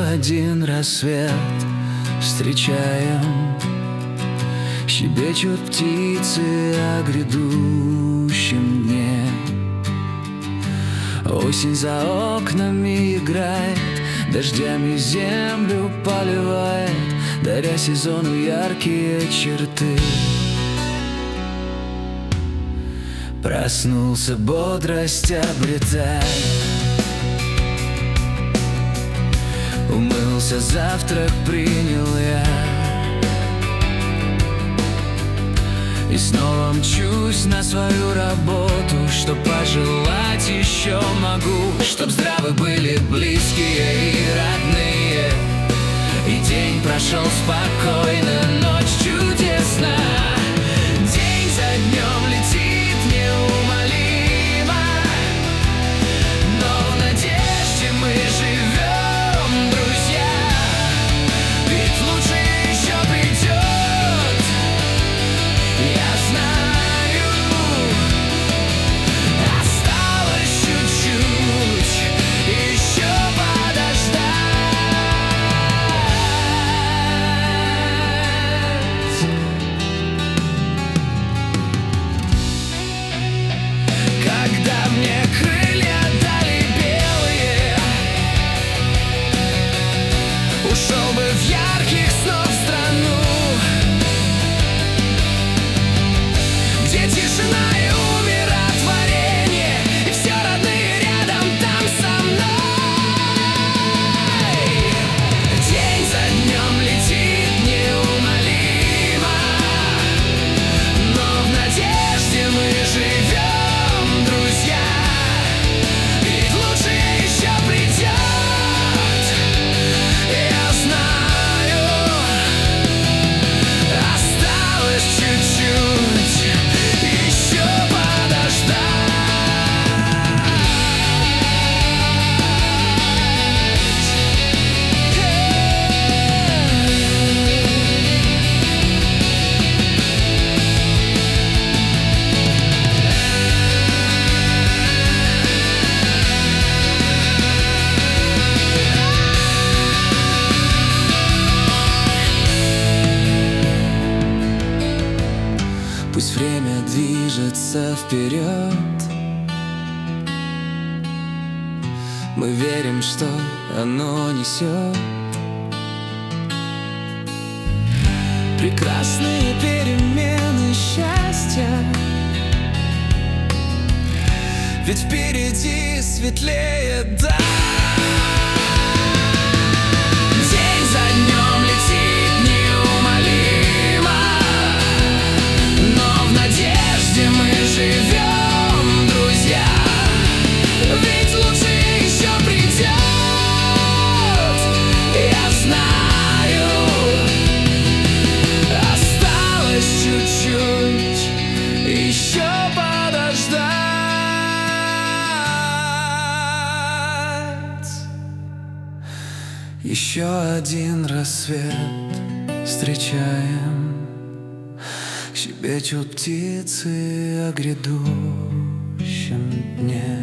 один рассвет встречаем. Щебечут птицы о грядущем дне. Осень за окнами играет, дождями землю поливает, даря сезону яркие черты. Проснулся, бодрость обретая, умылся, завтрак принял я, и снова мчусь на свою работу. Что пожелать еще могу? Чтоб здравы были близкие и родные, и день прошел спокойно, ночь чудесна. День за днем летит неумолимо, но в надежде мы живем, друзья. Ведь лучше еще придет, я знаю. Осталось чуть-чуть еще подождать. Когда мне крылья дали белые, ушел бы в ярких снов страну, где тишина и умиротворение, и все родные рядом там со мной. День за днем летит неумолимо, но в надежде мы живем, друзья. Ведь лучше еще придет, я знаю. Осталось чуть-чуть еще Пусть время движется вперед, мы верим, что оно несет прекрасные перемены счастья. Ведь впереди светлее даль. День за днем летит неумолимо, но в надежде мы живем, друзья. Ведь лучше еще придет, я знаю. Осталось чуть-чуть еще подождать. Еще один рассвет встречаем, щебечут птицы о грядущем дне.